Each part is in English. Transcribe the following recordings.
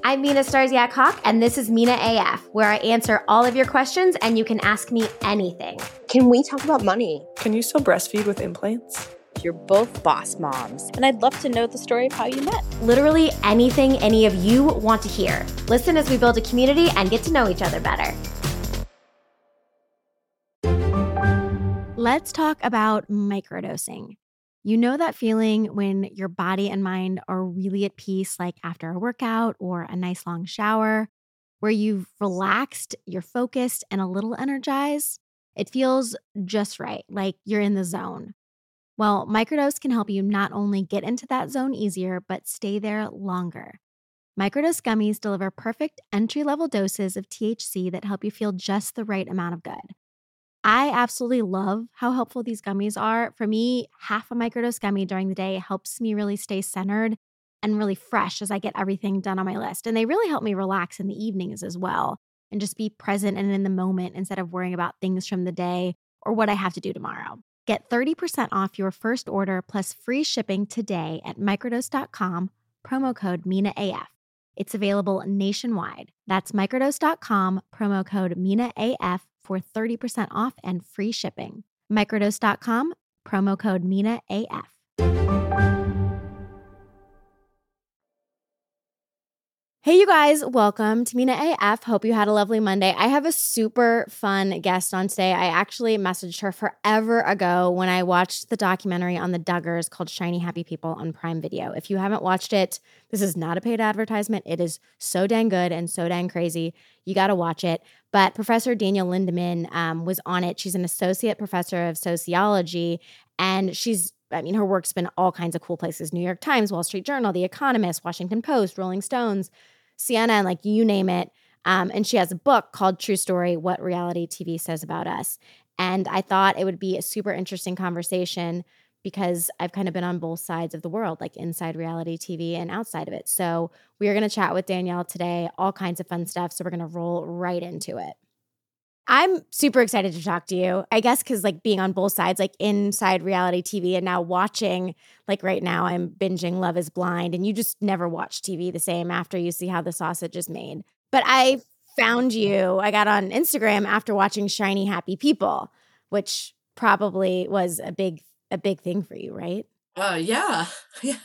I'm Mina Starziak Hawk, and this is Mina AF, where I answer all of your questions and you can ask me anything. Can we talk about money? Can you still breastfeed with implants? You're both boss moms, and I'd love to know the story of how you met. Literally anything any of you want to hear. Listen as we build a community and get to know each other better. Let's talk about microdosing. You know that feeling when your body and mind are really at peace, like after a workout or a nice long shower, where you've relaxed, you're focused, and a little energized? It feels just right, like you're in the zone. Well, microdose can help you not only get into that zone easier, but stay there longer. Microdose gummies deliver perfect entry-level doses of THC that help you feel just the right amount of good. I absolutely love how helpful these gummies are. For me, half a microdose gummy during the day helps me really stay centered and really fresh as I get everything done on my list. And they really help me relax in the evenings as well and just be present and in the moment instead of worrying about things from the day or what I have to do tomorrow. Get 30% off your first order plus free shipping today at microdose.com, promo code MINAAF. It's available nationwide. That's microdose.com, promo code MINAAF for 30% off and free shipping. Microdose.com, promo code MINAAF. Hey, you guys, welcome to Mina AF. Hope you had a lovely Monday. I have a super fun guest on today. I actually messaged her forever ago when I watched the documentary on the Duggars called Shiny Happy People on Prime Video. If you haven't watched it, this is not a paid advertisement. It is so dang good and so dang crazy. You got to watch it. But Professor Danielle Lindemann was on it. She's an associate professor of sociology, and her work's been all kinds of cool places: New York Times, Wall Street Journal, The Economist, Washington Post, Rolling Stones, CNN, like you name it. And she has a book called True Story: What Reality TV Says About Us. And I thought it would be a super interesting conversation because I've kind of been on both sides of the world, like inside reality TV and outside of it. So we are going to chat with Danielle today, all kinds of fun stuff. So we're going to roll right into it. I'm super excited to talk to you, I guess, because like being on both sides, like inside reality TV and now watching, like right now I'm binging Love is Blind, and you just never watch TV the same after you see how the sausage is made. But I found you, I got on Instagram after watching Shiny Happy People, which probably was a big thing for you, right? Yeah. Yeah,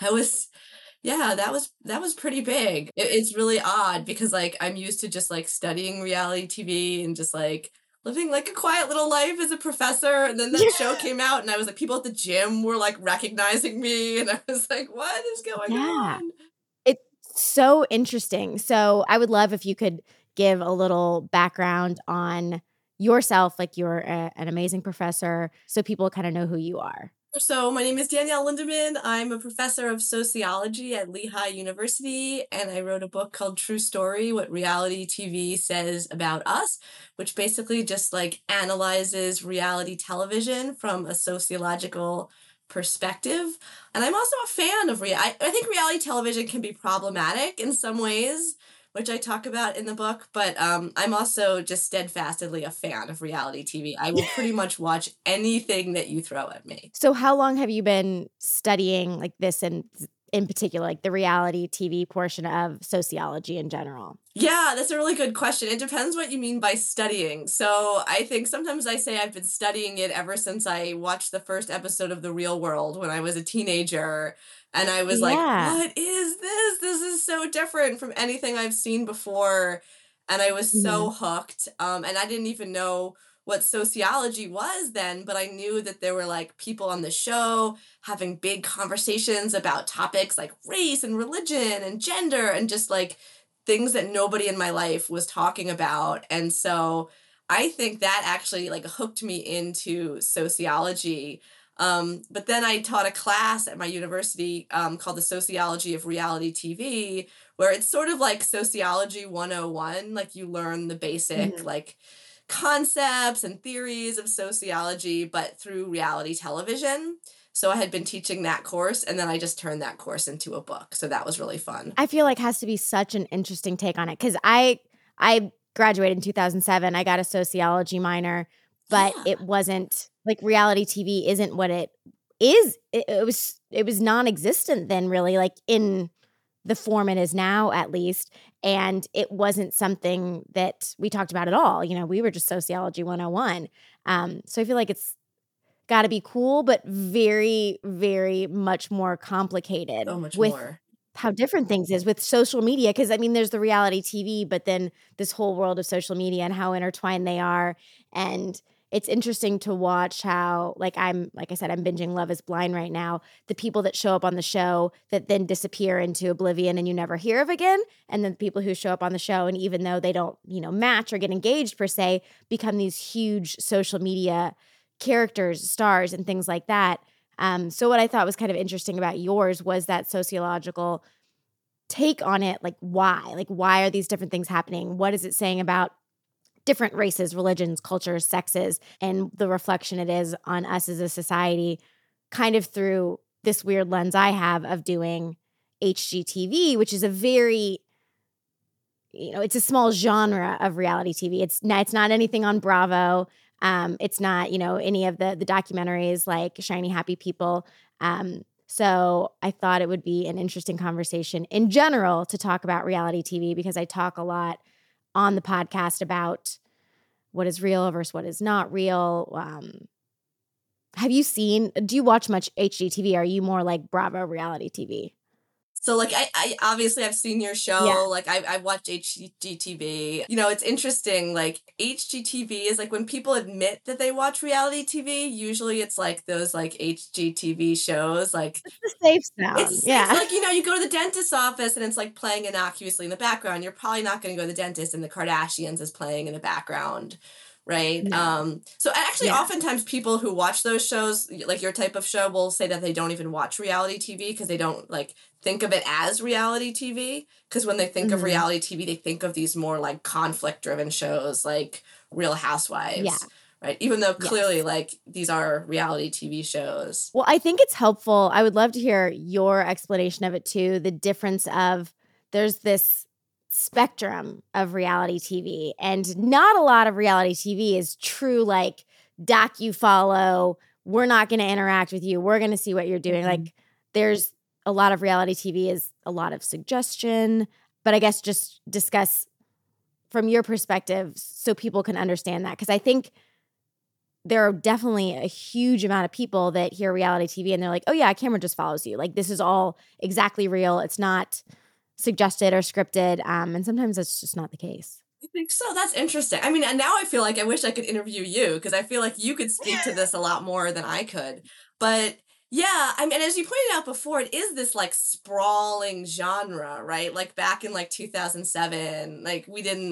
that was pretty big. It's really odd because like I'm used to just like studying reality TV and just like living like a quiet little life as a professor. And then that show came out and I was like, people at the gym were like recognizing me. And I was like, what is going on? It's so interesting. So I would love if you could give a little background on yourself, like you're an amazing professor, so people kind of know who you are. So my name is Danielle Lindemann. I'm a professor of sociology at Lehigh University, and I wrote a book called True Story: What Reality TV Says About Us, which basically just like analyzes reality television from a sociological perspective. And I'm also a fan of I think reality television can be problematic in some ways, which I talk about in the book, but I'm also just steadfastly a fan of reality TV. I will pretty much watch anything that you throw at me. So how long have you been studying like this in particular, like the reality TV portion of sociology in general? Yeah, that's a really good question. It depends what you mean by studying. So I think sometimes I say I've been studying it ever since I watched the first episode of The Real World when I was a teenager. And I was like, what is this? This is so different from anything I've seen before. And I was so hooked. And I didn't even know what sociology was then, but I knew that there were like people on the show having big conversations about topics like race and religion and gender and just like things that nobody in my life was talking about. And so I think that actually like hooked me into sociology. But then I taught a class at my university called the Sociology of Reality TV, where it's sort of like Sociology 101. Like you learn the basic like concepts and theories of sociology, but through reality television. So I had been teaching that course, and then I just turned that course into a book. So that was really fun. I feel like has to be such an interesting take on it because I graduated in 2007. I got a sociology minor, but it wasn't like reality TV isn't what it is. It was non-existent then, really, like in the form it is now, at least. And it wasn't something that we talked about at all. We were just sociology 101. So I feel like it's got to be cool, but very, very much more complicated So much with more. how different things is with social media. Because there's the reality TV, but then this whole world of social media and how intertwined they are. And it's interesting to watch how, like I said, I'm binging Love is Blind right now. The people that show up on the show that then disappear into oblivion and you never hear of again. And then the people who show up on the show, and even though they don't, match or get engaged per se, become these huge social media characters, stars, and things like that. So what I thought was kind of interesting about yours was that sociological take on it. Like why? Like why are these different things happening? What is it saying about different races, religions, cultures, sexes, and the reflection it is on us as a society, kind of through this weird lens I have of doing HGTV, which is a very, it's a small genre of reality TV. It's not anything on Bravo. It's not, any of the documentaries like Shiny Happy People. So I thought it would be an interesting conversation in general to talk about reality TV, because I talk a lot on the podcast about what is real versus what is not real. Do you watch much HGTV? Are you more like Bravo reality TV? So like I obviously I've seen your show. Yeah. Like I've watched HGTV. It's interesting. Like HGTV is like when people admit that they watch reality TV. Usually it's like those like HGTV shows. Like It's the safe zone. it's Yeah. like you go to the dentist's office and it's like playing innocuously in the background. You're probably not going to go to the dentist and the Kardashians is playing in the background. Right. No. So actually, Yeah. oftentimes people who watch those shows, like your type of show, will say that they don't even watch reality TV because they don't like think of it as reality TV. Because when they think of Mhm. reality TV, they think of these more like conflict driven shows like Real Housewives. Yeah. Right. Even though clearly Yes. like these are reality TV shows. Well, I think it's helpful. I would love to hear your explanation of it too. The difference of there's this spectrum of reality TV, and not a lot of reality TV is true like docu-follow. We're not going to interact with you. We're going to see what you're doing. Like there's a lot of reality TV is a lot of suggestion, but I guess just discuss from your perspective so people can understand that. Because I think there are definitely a huge amount of people that hear reality TV and they're like, oh yeah, camera just follows you. Like this is all exactly real. It's not suggested or scripted. And sometimes that's just not the case. I think so. That's interesting. I mean, and now I feel like I wish I could interview you because I feel like you could speak to this a lot more than I could. But yeah, I mean, as you pointed out before, it is this like sprawling genre, right? Like back in like 2007, like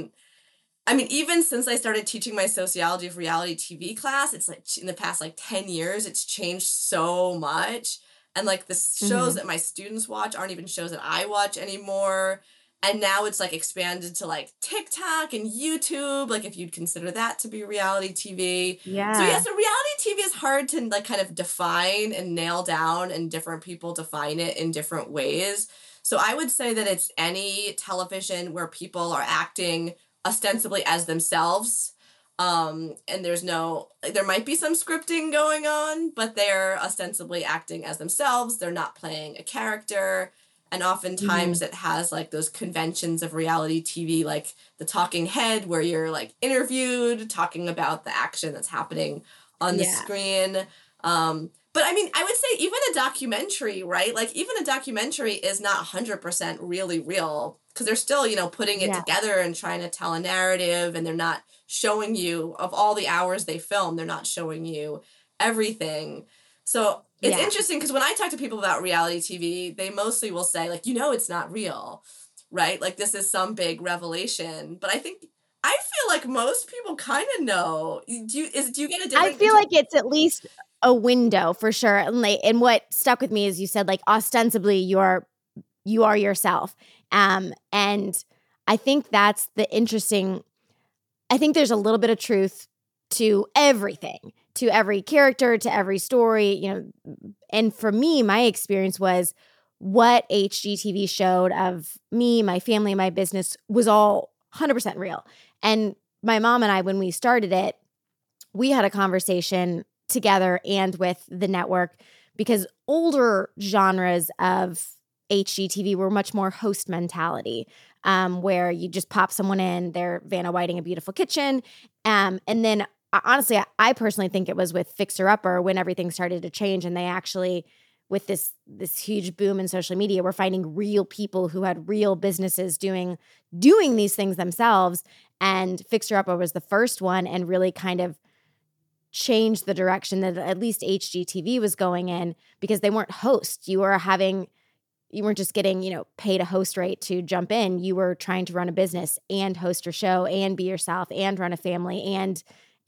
even since I started teaching my sociology of reality TV class, it's like in the past like 10 years, it's changed so much. And like the shows that my students watch aren't even shows that I watch anymore. And now it's like expanded to like TikTok and YouTube, like if you'd consider that to be reality TV. Yeah. So yeah, so reality TV is hard to like kind of define and nail down, and different people define it in different ways. So I would say that it's any television where people are acting ostensibly as themselves. And there might be some scripting going on, but they're ostensibly acting as themselves. They're not playing a character. And oftentimes it has like those conventions of reality TV, like the talking head where you're like interviewed, talking about the action that's happening on the screen. But I mean, I would say even a documentary, right? Like even a documentary is not 100% really real because they're still, putting it together and trying to tell a narrative, and they're not showing you, of all the hours they film, they're not showing you everything. So it's interesting because when I talk to people about reality TV, they mostly will say like, it's not real, right? Like this is some big revelation. But I feel like most people kind of know. Do you get a different? I feel like it's at least a window for sure. And what stuck with me is you said like ostensibly you are yourself. And I think that's the interesting. I think there's a little bit of truth to everything, to every character, to every story, and for me, my experience was what HGTV showed of me, my family, my business was all 100% real. And my mom and I, when we started it, we had a conversation together and with the network, because older genres of HGTV were much more host mentality, where you just pop someone in, they're Vanna Whiting a beautiful kitchen. And then honestly, I personally think it was with Fixer Upper when everything started to change, and they actually, with this huge boom in social media, we're finding real people who had real businesses doing these things themselves. And Fixer Upper was the first one and really kind of changed the direction that at least HGTV was going in, because they weren't hosts. You weren't just getting, paid a host rate to jump in. You were trying to run a business and host your show and be yourself and run a family and.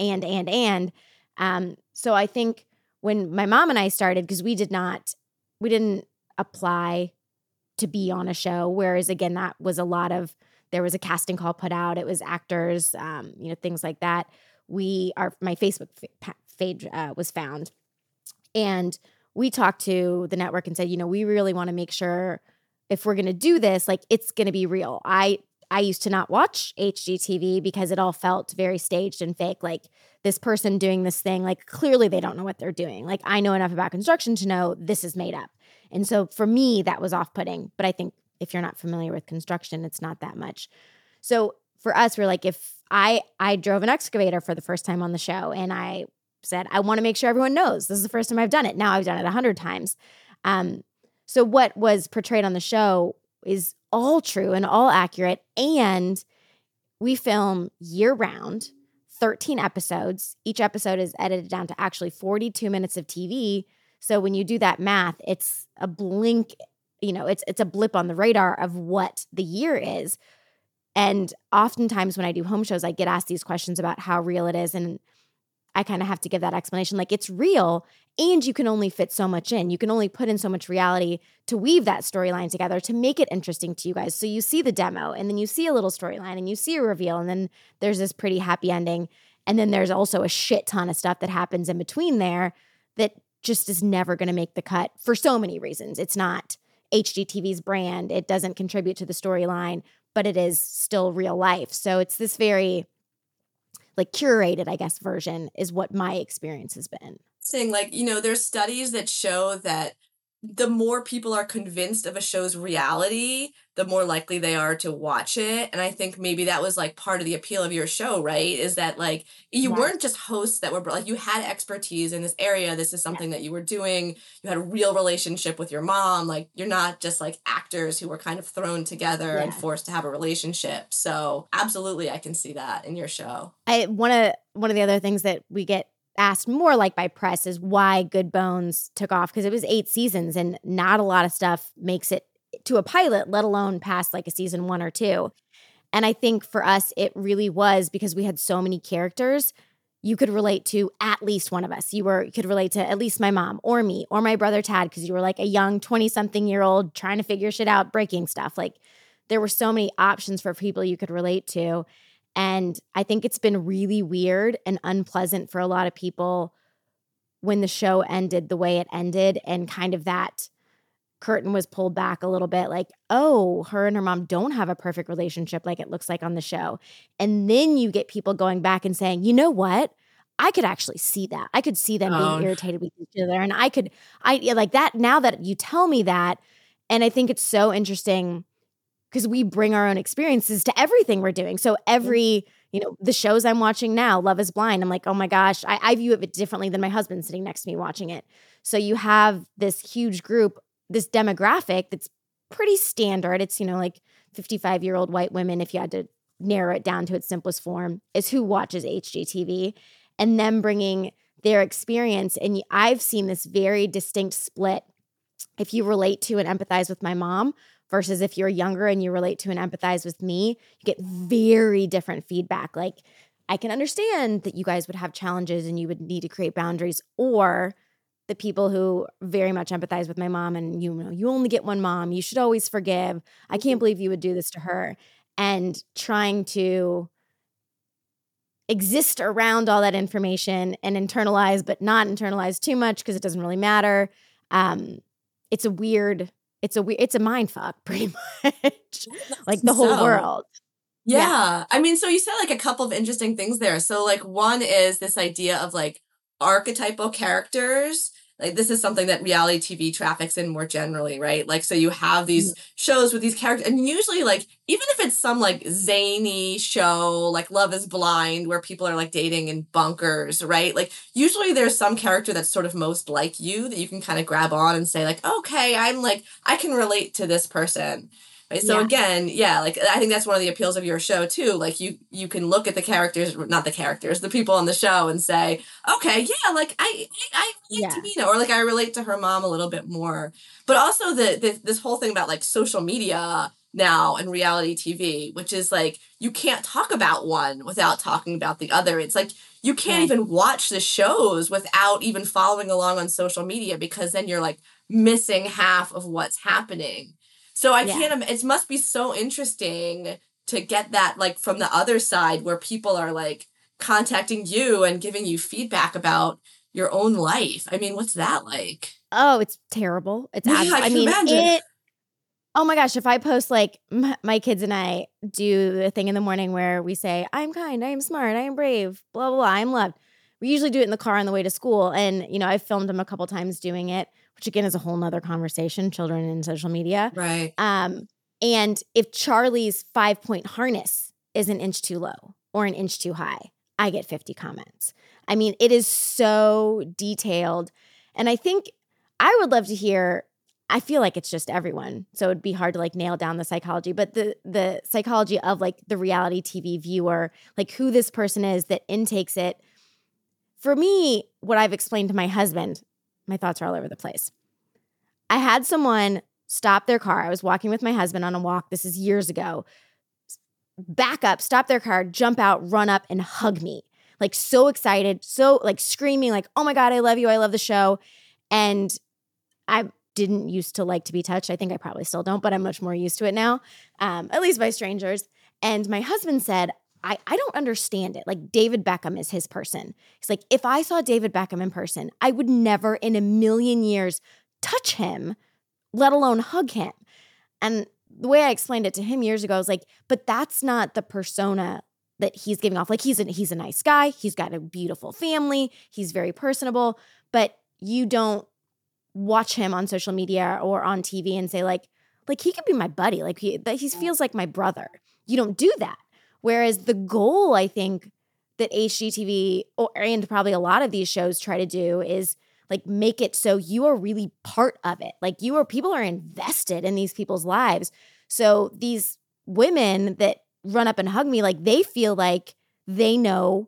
So I think when my mom and I started, because we didn't apply to be on a show. Whereas again, that was there was a casting call put out. It was actors, things like that. My Facebook page was found, and we talked to the network and said, we really want to make sure if we're going to do this, like, it's going to be real. I used to not watch HGTV because it all felt very staged and fake. Like, this person doing this thing, like, clearly they don't know what they're doing. Like, I know enough about construction to know this is made up. And so for me, that was off-putting. But I think if you're not familiar with construction, it's not that much. So for us, we're like, if I drove an excavator for the first time on the show, and I said, I want to make sure everyone knows this is the first time I've done it. Now I've done it 100 times. So what was portrayed on the show is all true and all accurate. And we film year round, 13 episodes. Each episode is edited down to actually 42 minutes of TV. So when you do that math, it's a blink, it's a blip on the radar of what the year is. And oftentimes when I do home shows, I get asked these questions about how real it is. And I kind of have to give that explanation. Like, it's real, and you can only fit so much in. You can only put in so much reality to weave that storyline together to make it interesting to you guys. So you see the demo, and then you see a little storyline, and you see a reveal, and then there's this pretty happy ending. And then there's also a shit ton of stuff that happens in between there that just is never going to make the cut for so many reasons. It's not HGTV's brand. It doesn't contribute to the storyline, but it is still real life. So it's this very curated, I guess, version is what my experience has been. Saying there's studies that show that the more people are convinced of a show's reality, the more likely they are to watch it. And I think maybe that was part of the appeal of your show, right? Is that you weren't just hosts that were you had expertise in this area. This is something that you were doing. You had a real relationship with your mom. You're not just actors who were kind of thrown together and forced to have a relationship. So absolutely, I can see that in your show. One of the other things that we get asked more by press is why Good Bones took off, because it was 8 seasons and not a lot of stuff makes it to a pilot, let alone past a season 1 or 2. And I think for us, it really was because we had so many characters. You could relate to at least one of us. You could relate to at least my mom or me or my brother Tad, because you were a young 20-something-year-old trying to figure shit out, breaking stuff. There were so many options for people you could relate to. And I think it's been really weird and unpleasant for a lot of people when the show ended the way it ended, and kind of that curtain was pulled back a little bit, oh, her and her mom don't have a perfect relationship like it looks like on the show. And then you get people going back and saying, you know what? I could actually see that. I could see them being irritated with each other. And I like that now that you tell me that. And I think it's so interesting, because we bring our own experiences to everything we're doing. So every, the shows I'm watching now, Love is Blind, I'm like, oh my gosh, I view it differently than my husband sitting next to me watching it. So you have this huge group, this demographic that's pretty standard. It's, 55-year-old white women, if you had to narrow it down to its simplest form, is who watches HGTV, and them bringing their experience. And I've seen this very distinct split. If you relate to and empathize with my mom, versus if you're younger and you relate to and empathize with me, you get very different feedback. I can understand that you guys would have challenges and you would need to create boundaries. Or the people who very much empathize with my mom and you only get one mom, you should always forgive. I can't believe you would do this to her. And trying to exist around all that information and internalize, but not internalize too much because it doesn't really matter. It's a mind fuck, pretty much. The whole world. Yeah. I mean, so you said a couple of interesting things there. So one is this idea of archetypal characters, like this is something that reality TV traffics in more generally, right? Like, so you have these shows with these characters, and usually, like, even if it's some like zany show, like Love is Blind, where people are like dating in bunkers, right? Like, usually there's some character that's sort of most like you that you can kind of grab on and say, like, okay, I'm like, I can relate to this person. Right. So Yeah. again, yeah, like I think that's one of the appeals of your show too. Like you can look at the characters, not the characters, the people on the show and say, okay, yeah, like I relate Yeah. to Mina, or like I relate to her mom a little bit more. But also this whole thing about like social media now and reality TV, which is like you can't talk about one without talking about the other. It's like you can't Right. even watch the shows without even following along on social media, because then you're like missing half of what's happening. So I Yeah. can't, it must be so interesting to get that like from the other side where people are like contacting you and giving you feedback about your own life. I mean, what's that like? Oh, it's terrible. It's Yeah, absolutely, I can imagine. oh my gosh, if I post like my kids and I do the thing in the morning where we say, I'm kind, I am smart, I am brave, blah, blah, blah, I am loved. We usually do it in the car on the way to school. And, you know, I've filmed them a couple times doing it, which again is a whole nother conversation, children and social media. Right. And if Charlie's 5-point harness is an inch too low or an inch too high, I get 50 comments. I mean, it is so detailed. And I think I would love to hear, I feel like it's just everyone, so it'd be hard to like nail down the psychology, but the psychology of like the reality TV viewer, like who this person is that intakes it. For me, what I've explained to my husband, my thoughts are all over the place. I had someone stop their car. I was walking with my husband on a walk. This is years ago. Back up, stop their car, jump out, run up and hug me. Like so excited, so like screaming like, oh my God, I love you. I love the show. And I didn't used to like to be touched. I think I probably still don't, but I'm much more used to it now, at least by strangers. And my husband said, I don't understand it. Like David Beckham is his person. He's like, if I saw David Beckham in person, I would never in a million years touch him, let alone hug him. And the way I explained it to him years ago, I was like, but that's not the persona that he's giving off. Like he's a nice guy. He's got a beautiful family. He's very personable, but you don't watch him on social media or on TV and say like he could be my buddy. Like he feels like my brother. You don't do that. Whereas the goal, I think, that HGTV and probably a lot of these shows try to do is like make it so you are really part of it. Like people are invested in these people's lives. So these women that run up and hug me, like they feel like they know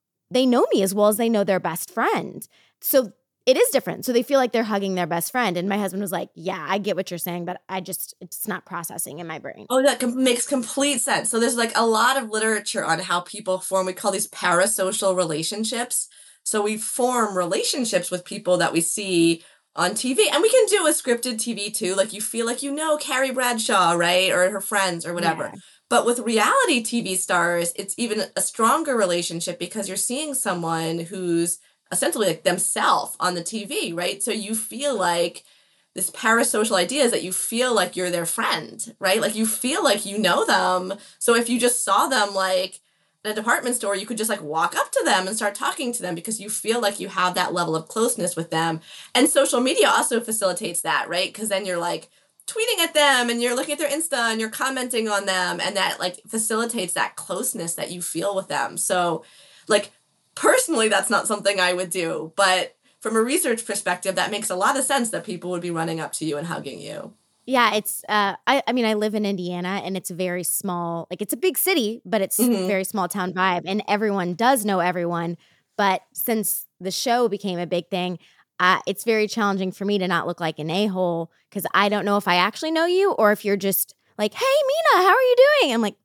me as well as they know their best friend. So it is different. So they feel like they're hugging their best friend. And my husband was like, yeah, I get what you're saying, but it's not processing in my brain. Oh, that makes complete sense. So there's like a lot of literature on how people form, we call these parasocial relationships. So we form relationships with people that we see on TV, and we can do a scripted TV too. Like you feel like you know Carrie Bradshaw, right? Or her friends or whatever. Yeah. But with reality TV stars, it's even a stronger relationship because you're seeing someone who's essentially like themselves on the TV, right? So you feel like this parasocial idea is that you feel like you're their friend, right? Like you feel like you know them. So if you just saw them like in a department store, you could just like walk up to them and start talking to them because you feel like you have that level of closeness with them. And social media also facilitates that, right? Because then you're like tweeting at them and you're looking at their Insta and you're commenting on them, and that like facilitates that closeness that you feel with them. So like personally, that's not something I would do, but from a research perspective, that makes a lot of sense that people would be running up to you and hugging you. Yeah, it's I mean, I live in Indiana and it's a very small, like it's a big city, but it's a very small town vibe and everyone does know everyone. But since the show became a big thing, it's very challenging for me to not look like an a-hole because I don't know if I actually know you or if you're just like, hey, Mina, how are you doing? I'm like,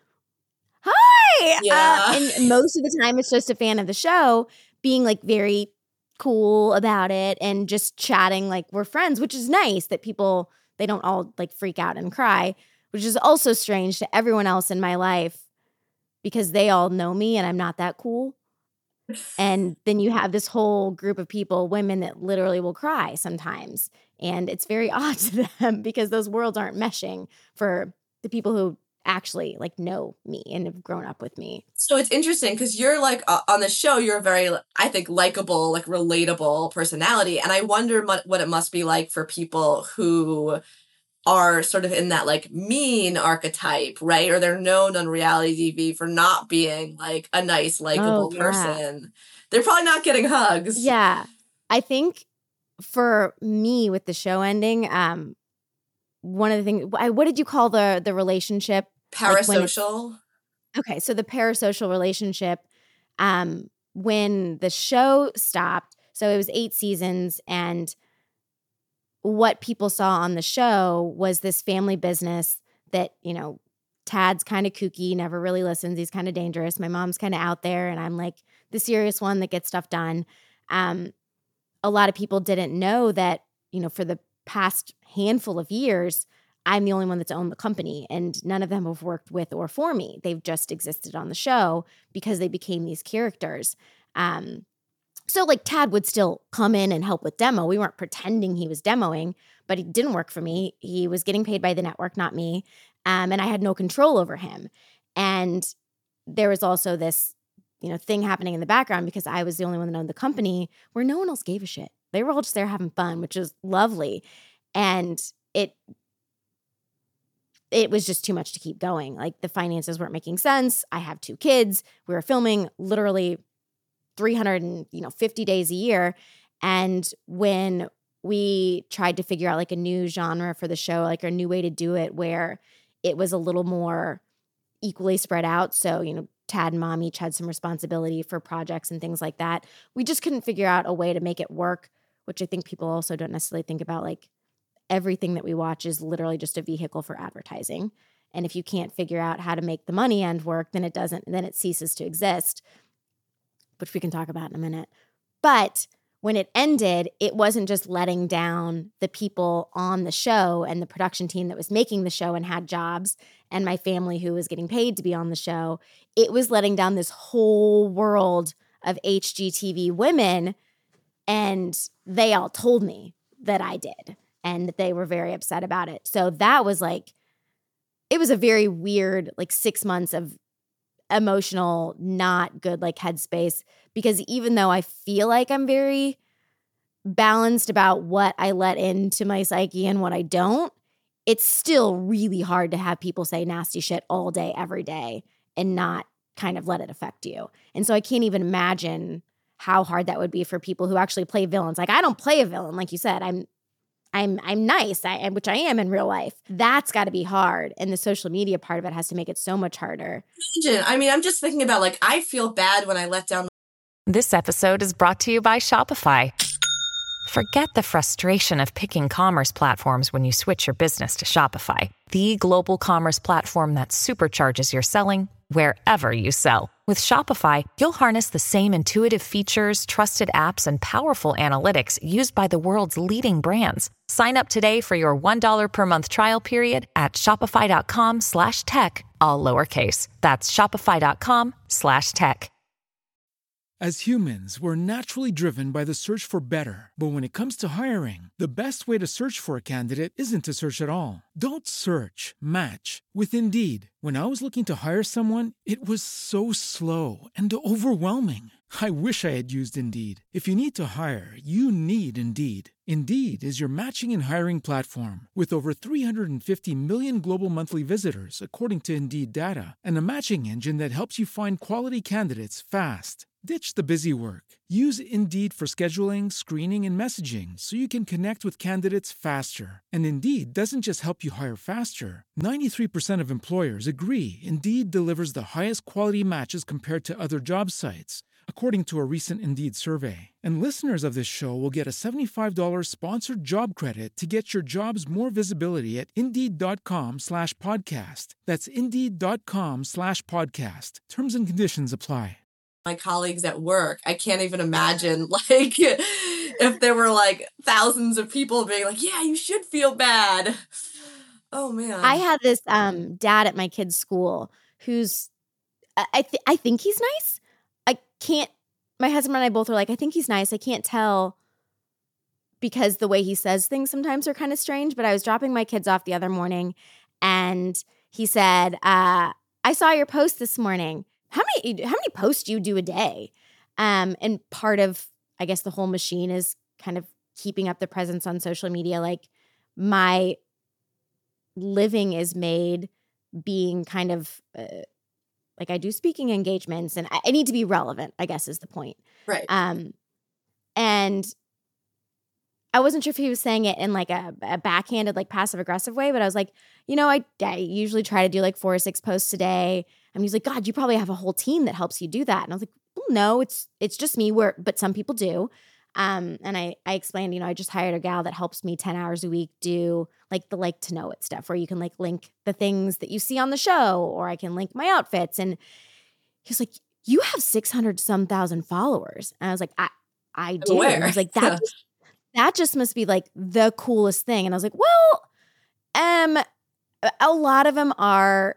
hi. Yeah. And most of the time it's just a fan of the show being like very cool about it and just chatting like we're friends, which is nice that people, they don't all like freak out and cry, which is also strange to everyone else in my life because they all know me and I'm not that cool. And then you have this whole group of people, women that literally will cry sometimes. And it's very odd to them because those worlds aren't meshing for the people who actually like know me and have grown up with me. So it's interesting because you're like on the show, you're a very, I think, likable, like relatable personality. And I wonder what it must be like for people who are sort of in that like mean archetype, right? Or they're known on reality TV for not being like a nice, likable person. They're probably not getting hugs. Yeah. I think for me with the show ending, one of the things, what did you call the relationship? Parasocial. Okay, so the parasocial relationship, when the show stopped, so it was 8 seasons, and what people saw on the show was this family business that, you know, Tad's kind of kooky, never really listens. He's kind of dangerous. My mom's kind of out there, and I'm like the serious one that gets stuff done. A lot of people didn't know that, you know, for the past handful of years, I'm the only one that's owned the company, and none of them have worked with or for me. They've just existed on the show because they became these characters. So like Tad would still come in and help with demo. We weren't pretending he was demoing, but he didn't work for me. He was getting paid by the network, not me. And I had no control over him. And there was also this, you know, thing happening in the background because I was the only one that owned the company where no one else gave a shit. They were all just there having fun, which is lovely. And it was just too much to keep going. Like the finances weren't making sense. I have 2 kids. We were filming literally 350 days a year. And when we tried to figure out like a new genre for the show, like a new way to do it where it was a little more equally spread out. So, you know, Tad and Mom each had some responsibility for projects and things like that. We just couldn't figure out a way to make it work, which I think people also don't necessarily think about. Like everything that we watch is literally just a vehicle for advertising. And if you can't figure out how to make the money end work, then it ceases to exist, which we can talk about in a minute. But when it ended, it wasn't just letting down the people on the show and the production team that was making the show and had jobs and my family who was getting paid to be on the show. It was letting down this whole world of HGTV women, and they all told me that I did and that they were very upset about it. So that was like, it was a very weird like 6 months of emotional, not good like headspace, because even though I feel like I'm very balanced about what I let into my psyche and what I don't, it's still really hard to have people say nasty shit all day, every day and not kind of let it affect you. And so I can't even imagine how hard that would be for people who actually play villains. Like I don't play a villain, like you said. I'm nice, which I am in real life. That's got to be hard. And the social media part of it has to make it so much harder. I mean, I'm just thinking about like, I feel bad when I let down. This episode is brought to you by Shopify. Forget the frustration of picking commerce platforms when you switch your business to Shopify, the global commerce platform that supercharges your selling wherever you sell. With Shopify, you'll harness the same intuitive features, trusted apps, and powerful analytics used by the world's leading brands. Sign up today for your $1 per month trial period at shopify.com/tech, all lowercase. That's shopify.com/tech. As humans, we're naturally driven by the search for better. But when it comes to hiring, the best way to search for a candidate isn't to search at all. Don't search, match with Indeed. When I was looking to hire someone, it was so slow and overwhelming. I wish I had used Indeed. If you need to hire, you need Indeed. Indeed is your matching and hiring platform with over 350 million global monthly visitors, according to Indeed data, and a matching engine that helps you find quality candidates fast. Ditch the busy work. Use Indeed for scheduling, screening, and messaging so you can connect with candidates faster. And Indeed doesn't just help you hire faster. 93% of employers agree Indeed delivers the highest quality matches compared to other job sites, according to a recent Indeed survey. And listeners of this show will get a $75 sponsored job credit to get your jobs more visibility at Indeed.com/podcast. That's Indeed.com/podcast. Terms and conditions apply. My colleagues at work, I can't even imagine like if there were like thousands of people being like, yeah, you should feel bad. Oh man. I had this dad at my kid's school who's I think he's nice. My husband and I both were like, I think he's nice. I can't tell because the way he says things sometimes are kind of strange, but I was dropping my kids off the other morning and He said, I saw your post this morning. How many posts do you do a day? And part of, I guess, the whole machine is kind of keeping up the presence on social media. Like, my living is made being kind of like, I do speaking engagements, and I need to be relevant, I guess, is the point. Right. And I wasn't sure if he was saying it in like a backhanded, like passive aggressive way, but I was like, I usually try to do like 4 or 6 posts a day. And he's like, God, you probably have a whole team that helps you do that. And I was like, well, no, it's just me. But some people do. And I explained, I just hired a gal that helps me 10 hours a week do like the like to know it stuff, where you can like link the things that you see on the show, or I can link my outfits. And he was like, you have 600 some thousand followers. And I was like, I do. And he was like, that just must be like the coolest thing. And I was like, well, a lot of them are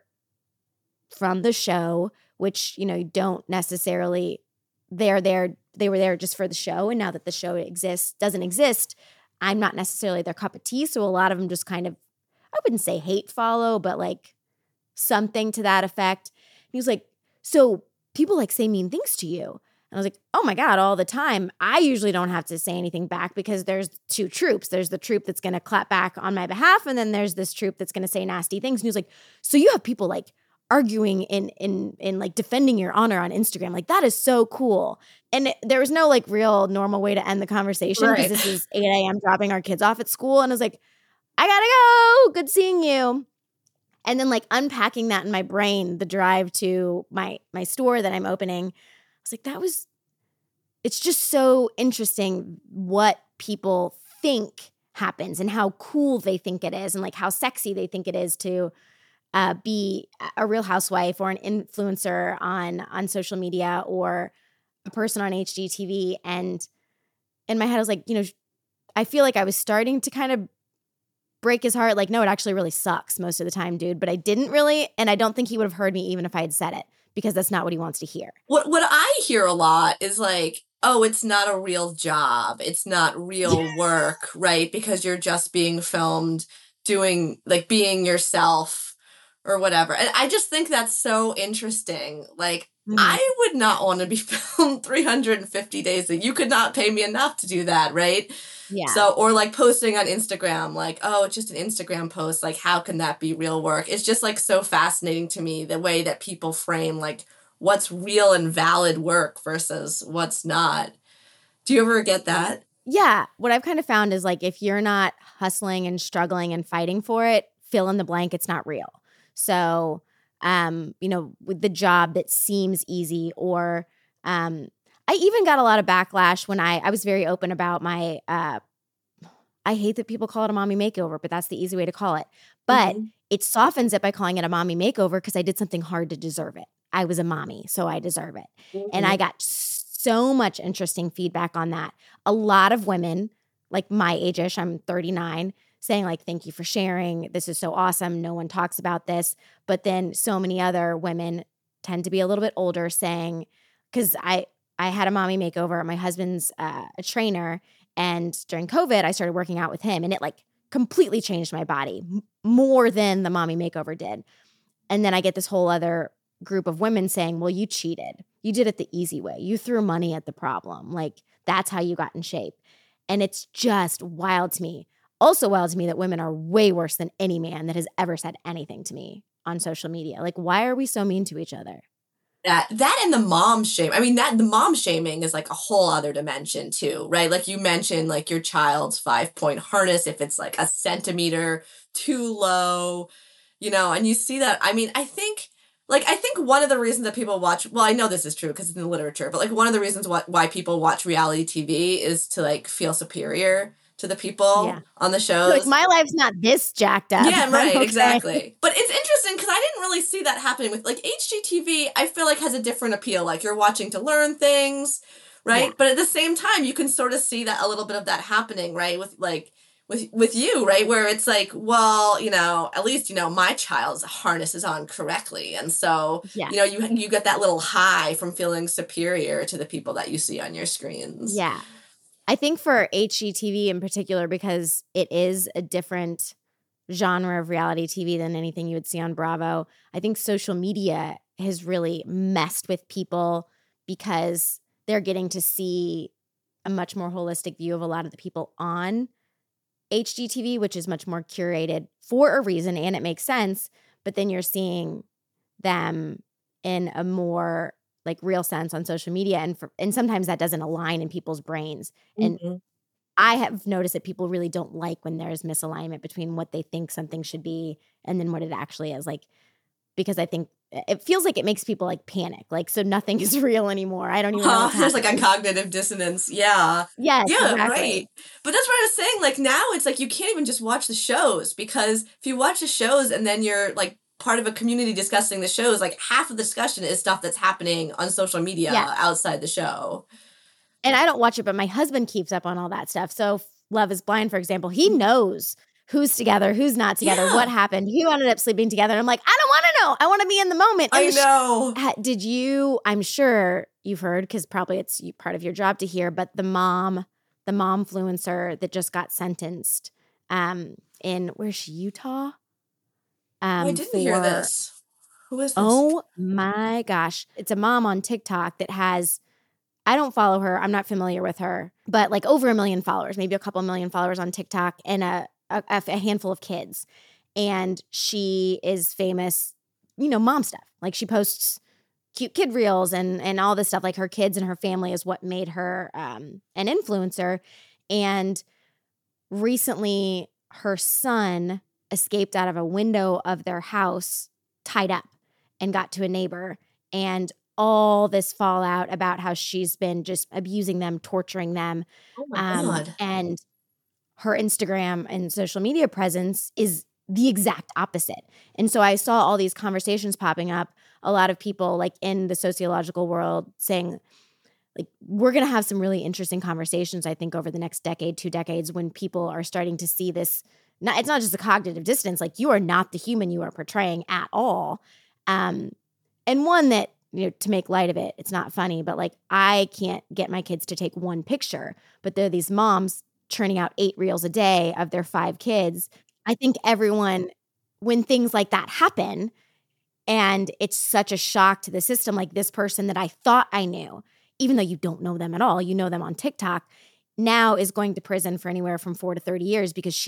from the show, which, don't necessarily, they were there just for the show. And now that the show doesn't exist, I'm not necessarily their cup of tea. So a lot of them just kind of, I wouldn't say hate follow, but like something to that effect. And he was like, so people like say mean things to you. And I was like, oh my God, all the time. I usually don't have to say anything back because there's 2 troops. There's the troop that's going to clap back on my behalf. And then there's this troop that's going to say nasty things. And he was like, so you have people like arguing in like defending your honor on Instagram. Like, that is so cool. And there was no like real normal way to end the conversation, because this is 8 a.m. dropping our kids off at school. And I was like, I gotta go. Good seeing you. And then like unpacking that in my brain, the drive to my store that I'm opening, I was like, it's just so interesting what people think happens and how cool they think it is, and like how sexy they think it is to be a Real Housewife or an influencer on social media or a person on HGTV. And in my head, I was like, I feel like I was starting to kind of break his heart. Like, no, it actually really sucks most of the time, dude. But I didn't really. And I don't think he would have heard me even if I had said it, because that's not what he wants to hear. What I hear a lot is like, oh, it's not a real job. It's not real work, right? Because you're just being filmed doing, like, being yourself or whatever. And I just think that's so interesting. Like, I would not want to be filmed 350 days. You could not pay me enough to do that, right? Yeah. So, or like posting on Instagram, like, oh, it's just an Instagram post. Like, how can that be real work? It's just like so fascinating to me, the way that people frame like what's real and valid work versus what's not. Do you ever get that? Yeah. What I've kind of found is like, if you're not hustling and struggling and fighting for it, fill in the blank, it's not real. So, with the job that seems easy, or I even got a lot of backlash when I was very open about my, I hate that people call it a mommy makeover, but that's the easy way to call it. But it softens it by calling it a mommy makeover, because I did something hard to deserve it. I was a mommy, so I deserve it. And I got so much interesting feedback on that. A lot of women, like my age-ish, I'm 39, saying like, thank you for sharing. This is so awesome. No one talks about this. But then so many other women tend to be a little bit older saying, because I had a mommy makeover. My husband's a trainer. And during COVID, I started working out with him. And it like completely changed my body more than the mommy makeover did. And then I get this whole other group of women saying, well, you cheated. You did it the easy way. You threw money at the problem. Like, that's how you got in shape. And it's just wild to me. Also wild to me that women are way worse than any man that has ever said anything to me on social media. Like, why are we so mean to each other? That and the mom shame. I mean, the mom shaming is like a whole other dimension too, right? Like you mentioned, like your child's 5-point harness, if it's like a centimeter too low, and you see that. I mean, I think one of the reasons that people watch, well, I know this is true because it's in the literature, but like one of the reasons why people watch reality TV is to like feel superior to the people on the shows. Like, my life's not this jacked up. Yeah, right, okay. Exactly. But it's interesting because I didn't really see that happening with like HGTV. I feel like has a different appeal. Like you're watching to learn things, right? Yeah. But at the same time, you can sort of see that a little bit of that happening, right? With you, right? Where it's like, well, at least, my child's harness is on correctly. And so, you get that little high from feeling superior to the people that you see on your screens. Yeah. I think for HGTV in particular, because it is a different genre of reality TV than anything you would see on Bravo. I think social media has really messed with people because they're getting to see a much more holistic view of a lot of the people on HGTV, which is much more curated for a reason, and it makes sense. But then you're seeing them in a more like real sense on social media, and sometimes that doesn't align in people's brains. And I have noticed that people really don't like when there's misalignment between what they think something should be and then what it actually is. Like, because I think it feels like it makes people like panic. Like, so nothing is real anymore. I don't even know what's There's like a happening. cognitive dissonance. Yeah. Yes, Yeah, exactly. right. But that's what I was saying. Like now it's like you can't even just watch the shows, because if you watch the shows and then you're like part of a community discussing the shows, like half of the discussion is stuff that's happening on social media Yeah. outside the show. And I don't watch it, but my husband keeps up on all that stuff. So Love is Blind, for example, he knows who's together, who's not together, Yeah. what happened, who ended up sleeping together. And I'm like, I don't want to know. I want to be in the moment. I And know. did you, I'm sure you've heard, because probably it's part of your job to hear, but the momfluencer that just got sentenced in, where's she, Utah? I didn't hear this. Who is this? Oh my gosh. It's a mom on TikTok that has, I don't follow her. I'm not familiar with her, but like over 1 million followers, maybe a couple million followers on TikTok, and a handful of kids. And she is famous, mom stuff. Like she posts cute kid reels and all this stuff. Like her kids and her family is what made her an influencer. And recently her son escaped out of a window of their house tied up and got to a neighbor, and all this fallout about how she's been just abusing them, torturing them. Oh my God. And her Instagram and social media presence is the exact opposite. And so I saw all these conversations popping up, a lot of people like in the sociological world saying, like, we're going to have some really interesting conversations, I think, over the next decade, 2 decades, when people are starting to see this. It's not just a cognitive dissonance. Like, you are not the human you are portraying at all. And one that, to make light of it, it's not funny, but like, I can't get my kids to take one picture, but there are these moms churning out 8 reels a day of their 5 kids. I think everyone, when things like that happen, and it's such a shock to the system, like this person that I thought I knew, even though you don't know them at all, you know them on TikTok, now is going to prison for anywhere from 4 to 30 years because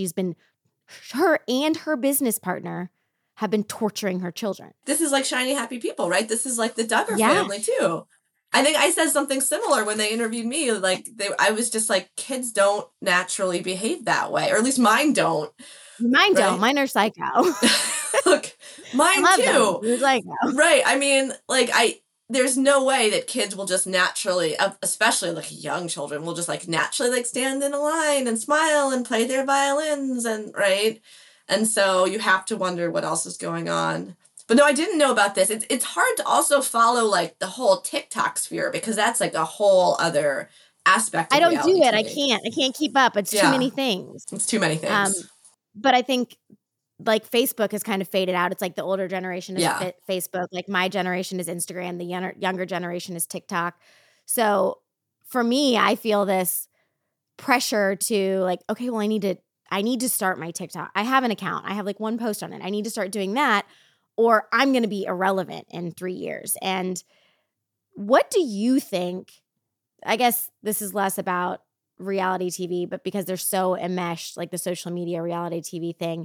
her and her business partner have been torturing her children. This is like shiny, happy people, right? This is like the Duggar Yeah. family too. I think I said something similar when they interviewed me. Like I was just like, kids don't naturally behave that way, or at least mine don't. Mine don't. Right? Mine are psycho. Look, mine I love too. them. They're psycho. Right. I mean, like there's no way that kids will just naturally, especially like young children, will just like naturally like stand in a line and smile and play their violins and right. And so you have to wonder what else is going on. But no, I didn't know about this. It's hard to also follow like the whole TikTok sphere because that's like a whole other aspect of I don't do reality it. TV. I can't keep up. It's too Yeah. many things. It's too many things. But I think like Facebook has kind of faded out. It's like the older generation is Yeah. Facebook. Like my generation is Instagram. The younger generation is TikTok. So for me, I feel this pressure to like, okay, well, I need to start my TikTok. I have an account. I have like 1 post on it. I need to start doing that, or I'm going to be irrelevant in 3 years. And what do you think? I guess this is less about reality TV, but because they're so enmeshed, like the social media reality TV thing,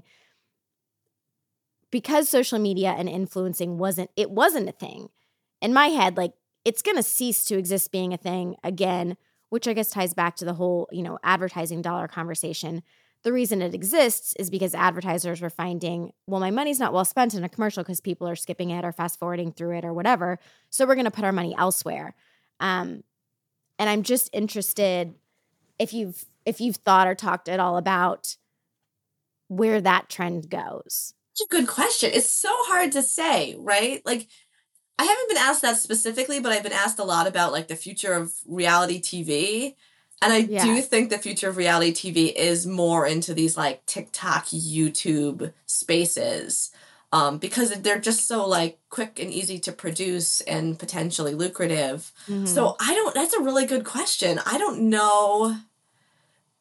because social media and influencing wasn't a thing. In my head, like it's going to cease to exist being a thing again, which I guess ties back to the whole, advertising dollar conversation. The reason it exists is because advertisers were finding, well, my money's not well spent in a commercial because people are skipping it or fast forwarding through it or whatever. So we're going to put our money elsewhere. And I'm just interested if you've thought or talked at all about where that trend goes. That's a good question. It's so hard to say, right? Like, I haven't been asked that specifically, but I've been asked a lot about like the future of reality TV. And I do think the future of reality TV is more into these like TikTok, YouTube spaces because they're just so like quick and easy to produce and potentially lucrative. Mm-hmm. So that's a really good question. I don't know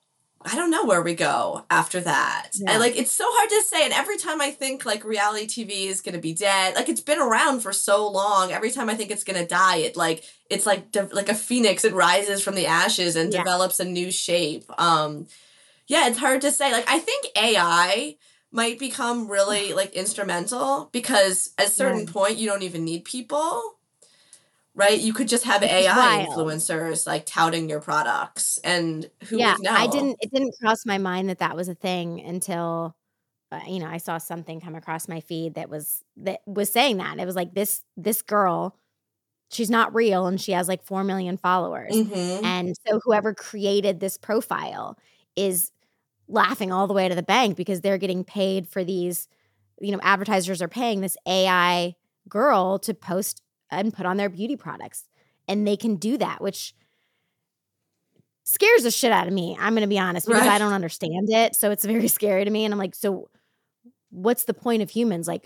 I don't know where we go after that. Yeah. And like, it's so hard to say. And every time I think like reality TV is going to be dead, like it's been around for so long. Every time I think it's going to die, it's like a phoenix. It rises from the ashes and Yeah. develops a new shape. Yeah, it's hard to say. Like, I think AI might become really like instrumental because at a certain point you don't even need people. Right? You could just have Which is AI wild. influencers like touting your products, and who Yeah, would know? it didn't cross my mind that that was a thing until, I saw something come across my feed that was saying that. It was like this girl, she's not real and she has like 4 million followers. Mm-hmm. And so whoever created this profile is laughing all the way to the bank because they're getting paid for these, advertisers are paying this AI girl to post and put on their beauty products. And they can do that, which scares the shit out of me. I'm going to be honest because I Right. don't understand it. So it's very scary to me. And I'm like, so what's the point of humans? Like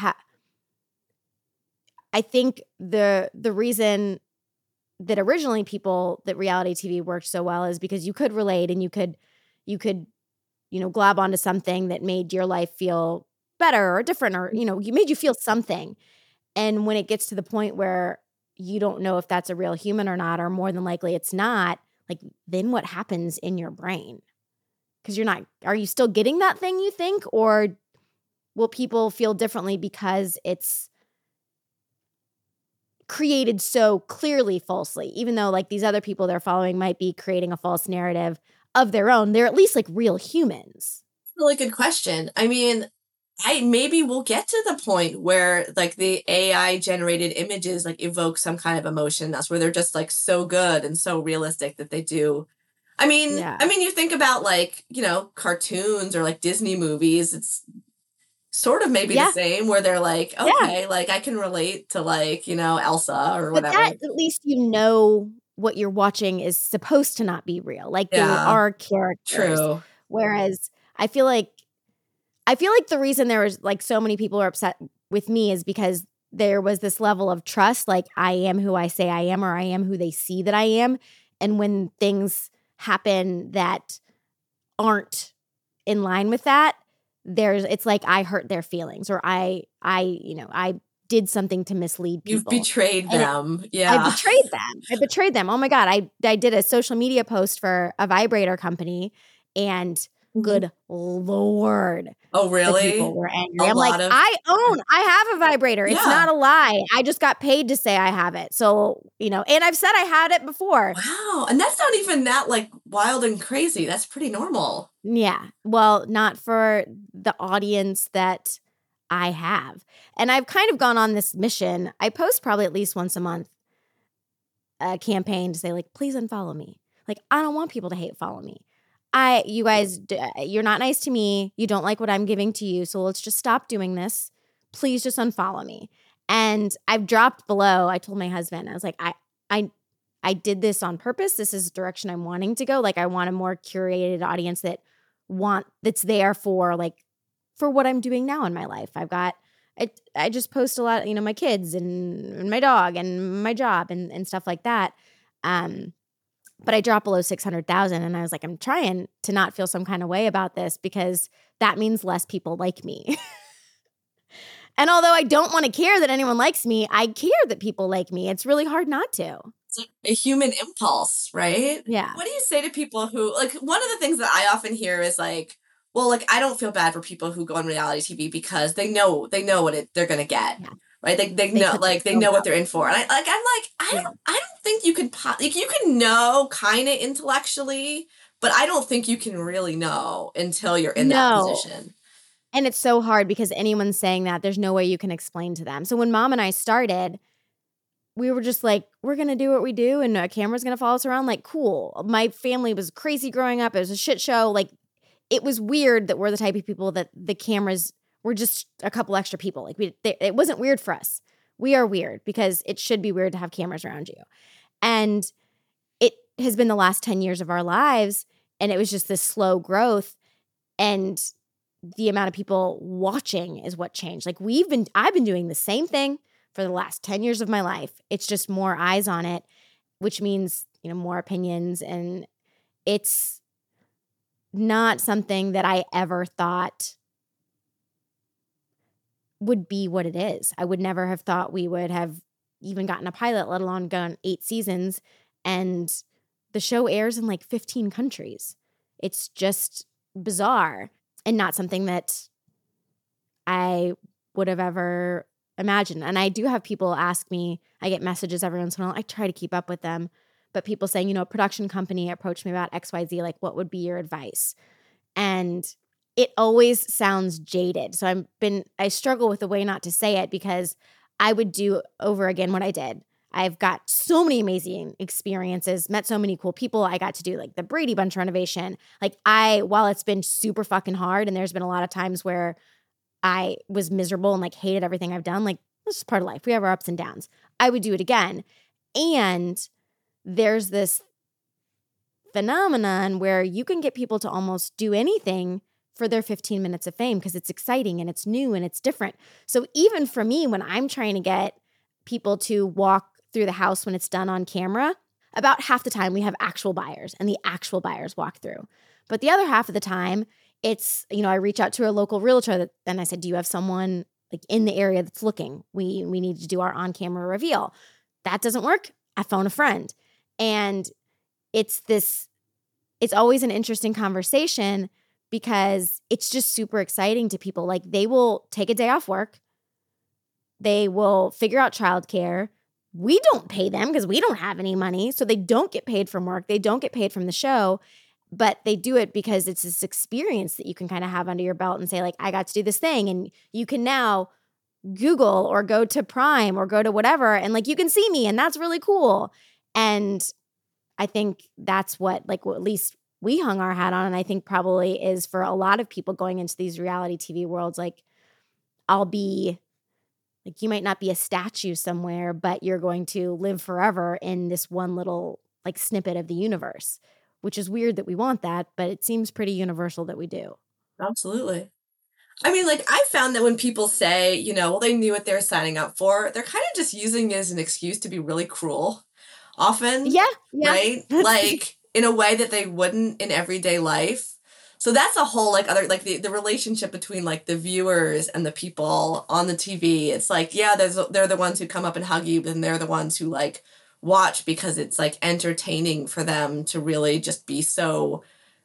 I think the reason that originally that reality TV worked so well is because you could relate and you could, glob onto something that made your life feel better or different or, you made you feel something. And when it gets to the point where you don't know if that's a real human or not, or more than likely it's not, like then what happens in your brain? Because are you still getting that thing you think, or will people feel differently because it's created so clearly falsely, even though like these other people they're following might be creating a false narrative of their own, they're at least like real humans. Really good question. I mean, maybe we'll get to the point where like the AI generated images like evoke some kind of emotion. That's where they're just like so good and so realistic that they do. I mean, Yeah. you think about like, cartoons or like Disney movies, it's sort of maybe the same where they're like, okay, like I can relate to like, Elsa or But whatever. that at least what you're watching is supposed to not be real. Like they are characters. True. Whereas I feel like the reason there was like so many people are upset with me is because there was this level of trust, like I am who I say I am, or I am who they see that I am. And when things happen that aren't in line with that, it's like I hurt their feelings, or I did something to mislead people. You've betrayed them. I betrayed them. Oh my God. I did a social media post for a vibrator company, and good Lord. Oh, really? The people were angry. I'm like, I have a vibrator. It's not a lie. I just got paid to say I have it. So, and I've said I had it before. Wow. And that's not even that like wild and crazy. That's pretty normal. Yeah. Well, not for the audience that I have. And I've kind of gone on this mission. I post probably at least once a month a campaign to say like, please unfollow me. Like, I don't want people to hate follow me. You guys, you're not nice to me. You don't like what I'm giving to you. So let's just stop doing this. Please just unfollow me. And I've dropped below. I told my husband, I was like, I did this on purpose. This is the direction I'm wanting to go. Like I want a more curated audience that's there for what I'm doing now in my life. I just post a lot, my kids and my dog and my job and stuff like that. But I dropped below 600,000 and I was like, I'm trying to not feel some kind of way about this because that means less people like me. And although I don't want to care that anyone likes me, I care that people like me. It's really hard not to. It's a human impulse, right? Yeah. What do you say to people who, like, one of the things that I often hear is like, well, like, I don't feel bad for people who go on reality TV because they know what they're going to get. Yeah. Right? They know what they're in for. And I don't think you could, you can know kind of intellectually, but I don't think you can really know until you're in that position. And it's so hard because anyone saying that, there's no way you can explain to them. So when Mom and I started, we were just like, we're going to do what we do and a camera's going to follow us around. Like, cool. My family was crazy growing up. It was a shit show. Like, it was weird that we're the type of people that the cameras were just a couple extra people. Like, it wasn't weird for us. We are weird because it should be weird to have cameras around you. And it has been the last 10 years of our lives. And it was just this slow growth. And the amount of people watching is what changed. Like I've been doing the same thing for the last 10 years of my life. It's just more eyes on it, which means, more opinions. And it's not something that I ever thought would be what it is. I would never have thought we would have even gotten a pilot, let alone gone 8 seasons. And the show airs in like 15 countries. It's just bizarre and not something that I would have ever imagined. And I do have people ask me, I get messages every once in a while. I try to keep up with them, but people saying, a production company approached me about XYZ, like, what would be your advice? And it always sounds jaded. So I struggle with the way not to say it, because I would do over again what I did. I've got so many amazing experiences, met so many cool people. I got to do like the Brady Bunch renovation. While it's been super fucking hard and there's been a lot of times where I was miserable and like hated everything I've done, like, this is part of life. We have our ups and downs. I would do it again. And there's this phenomenon where you can get people to almost do anything for their 15 minutes of fame because it's exciting and it's new and it's different. So even for me, when I'm trying to get people to walk through the house when it's done on camera, about half the time we have actual buyers and the actual buyers walk through. But the other half of the time, it's, I reach out to a local realtor and I said, do you have someone like in the area that's looking? We need to do our on-camera reveal. That doesn't work. I phone a friend. And it's always an interesting conversation because it's just super exciting to people. Like, they will take a day off work. They will figure out childcare. We don't pay them because we don't have any money. So they don't get paid from work. They don't get paid from the show, but they do it because it's this experience that you can kind of have under your belt and say, like, I got to do this thing. And you can now Google or go to Prime or go to whatever. And like, you can see me, and that's really cool. And I think that's what, like, at least we hung our hat on. And I think probably is for a lot of people going into these reality TV worlds, like, I'll be like, you might not be a statue somewhere, but you're going to live forever in this one little like snippet of the universe, which is weird that we want that, but it seems pretty universal that we do. Absolutely. I mean, like, I found that when people say, well, they knew what they were signing up for, they're kind of just using it as an excuse to be really cruel often. Yeah. Right? Like, in a way that they wouldn't in everyday life. So that's a whole, like, other, like, the relationship between, like, the viewers and the people on the TV. It's like, yeah, they're the ones who come up and hug you, but then they're the ones who, like, watch because it's, like, entertaining for them to really just be so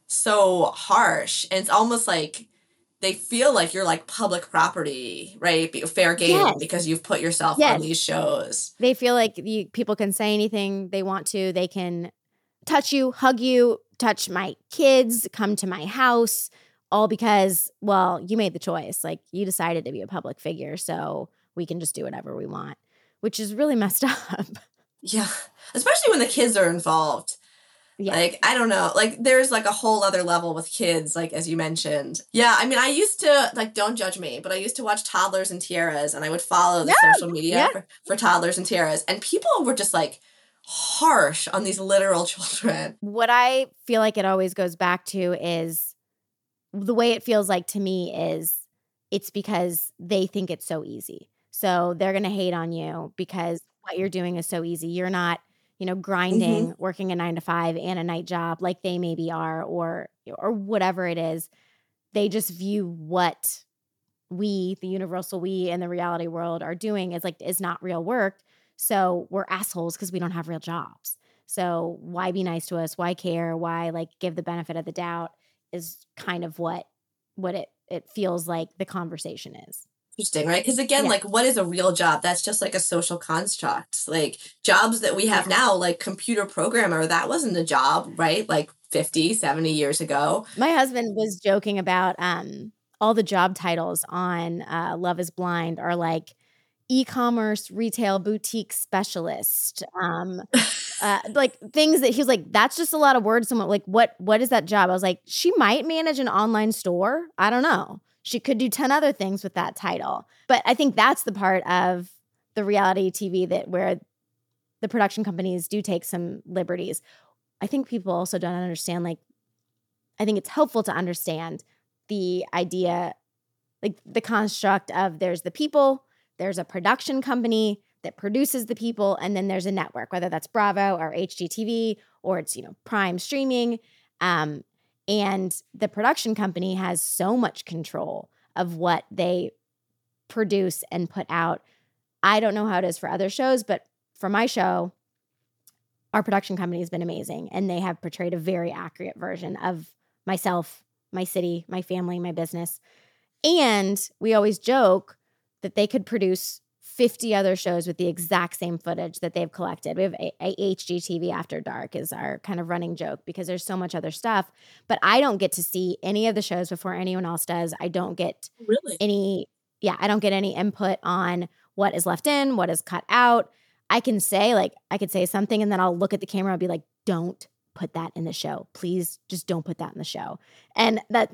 harsh. And it's almost like they feel like you're, like, public property, right? Fair game, Yes. because you've put yourself Yes. on these shows. They feel like people can say anything they want to. They can touch you, hug you, touch my kids, come to my house, all because, well, you made the choice. Like, you decided to be a public figure, so we can just do whatever we want, which is really messed up. Yeah. Especially when the kids are involved. Yeah. Like, I don't know, like, there's like a whole other level with kids, like, as you mentioned. Yeah, I mean, I used to, like, don't judge me, but I used to watch Toddlers and Tiaras, and I would follow the social media for Toddlers and Tiaras, and people were just, like, harsh on these literal children. What I feel like it always goes back to is the way it feels like to me is it's because they think it's so easy. So they're going to hate on you because what you're doing is so easy. You're not, grinding, working a 9-to-5 and a night job like they maybe are, or whatever it is. They just view what we, the universal we in the reality world, are doing is not real work. So we're assholes because we don't have real jobs. So why be nice to us? Why care? Why give the benefit of the doubt is kind of what it feels like the conversation is. Interesting, right? Because again, like, what is a real job? That's just like a social construct. Like, jobs that we have now, like computer programmer, that wasn't a job, right? Like 50, 70 years ago. My husband was joking about all the job titles on Love is Blind are like e-commerce retail boutique specialist, like things that he was like, that's just a lot of words. Someone like, what is that job? I was like, she might manage an online store. I don't know. She could do 10 other things with that title. But I think that's the part of the reality TV where the production companies do take some liberties. I think people also don't understand, I think it's helpful to understand the idea, like the construct of there's the people, there's a production company that produces the people, and then there's a network, whether that's Bravo or HGTV or it's, Prime streaming. And the production company has so much control of what they produce and put out. I don't know how it is for other shows, but for my show, our production company has been amazing. And they have portrayed a very accurate version of myself, my city, my family, my business. And we always joke that they could produce 50 other shows with the exact same footage that they've collected. We have a HGTV After Dark is our kind of running joke because there's so much other stuff. But I don't get to see any of the shows before anyone else does. I don't get any input on what is left in, what is cut out. I can say, I could say something and then I'll look at the camera and be like, don't put that in the show. Please just don't put that in the show. And that,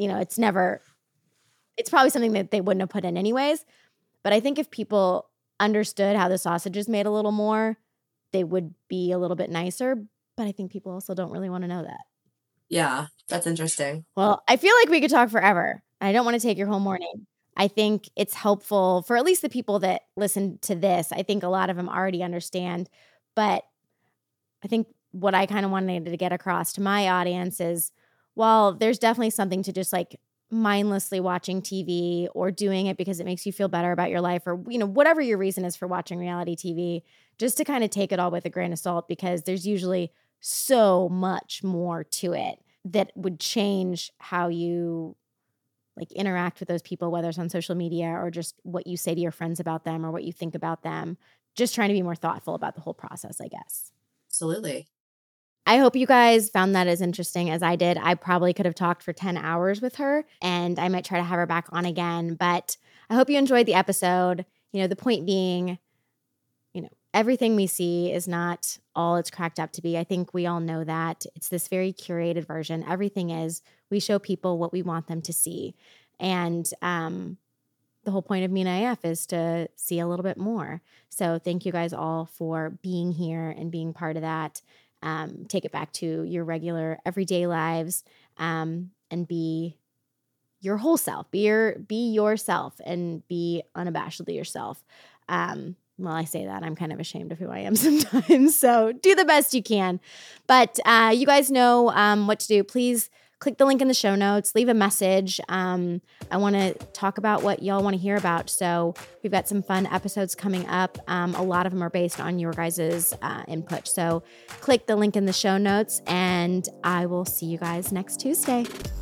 it's probably something that they wouldn't have put in anyways. But I think if people understood how the sausage is made a little more, they would be a little bit nicer. But I think people also don't really want to know that. Yeah, that's interesting. Well, I feel like we could talk forever. I don't want to take your whole morning. I think it's helpful for at least the people that listen to this. I think a lot of them already understand. But I think what I kind of wanted to get across to my audience is, while there's definitely something to just mindlessly watching TV or doing it because it makes you feel better about your life, or whatever your reason is for watching reality TV, just to kind of take it all with a grain of salt, because there's usually so much more to it that would change how you interact with those people, whether it's on social media or just what you say to your friends about them or what you think about them. Just trying to be more thoughtful about the whole process, I guess. Absolutely. I hope you guys found that as interesting as I did. I probably could have talked for 10 hours with her, and I might try to have her back on again. But I hope you enjoyed the episode. The point being, everything we see is not all it's cracked up to be. I think we all know that. It's this very curated version. Everything is. We show people what we want them to see. And the whole point of Mina AF is to see a little bit more. So thank you guys all for being here and being part of that. Take it back to your regular everyday lives, and be your whole self. Be yourself and be unabashedly yourself. Well, I say that, I'm kind of ashamed of who I am sometimes. So do the best you can. But you guys know what to do. Please click the link in the show notes. Leave a message. I want to talk about what y'all want to hear about. So we've got some fun episodes coming up. A lot of them are based on your guys' input. So click the link in the show notes, and I will see you guys next Tuesday.